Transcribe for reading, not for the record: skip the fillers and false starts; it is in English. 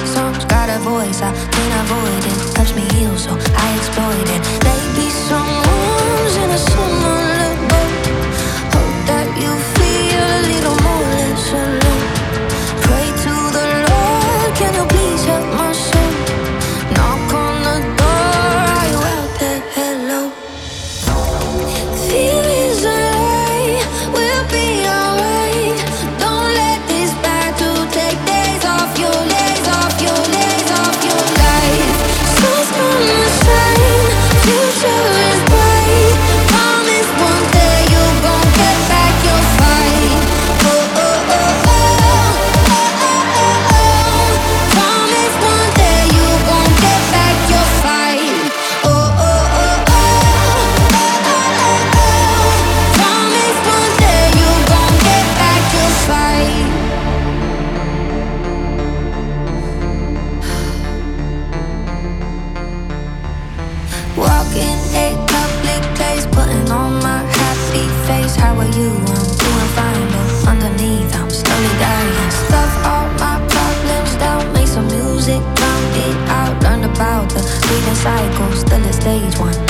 songs got a voice I can't avoid it. Helps me heal, so I exploit it. Maybe some wounds in a similar boat. Hope that you feel a little more less alone. Pray to the Lord, can you please help my soul? Knock on the door, are you out there? Hello. Feelings alive, we'll be alright. Don't let this battle take days off your days, off your days, off your life. Sun's gonna shine, future is bright. Promise one day you're gon' get back your fight. Oh, oh, oh, oh, oh, oh, oh. Promise one day you're gon' get back your fight. Oh, oh, oh, oh, oh, oh, oh. Promise one day you're gon' get back your fight. Walking a public place, putting on my happy face. How are you? I'm doing fine, but underneath I'm slowly dying. Stuff all my problems down, make some music, drown it out. Learned about the breathing cycle, still at stage one.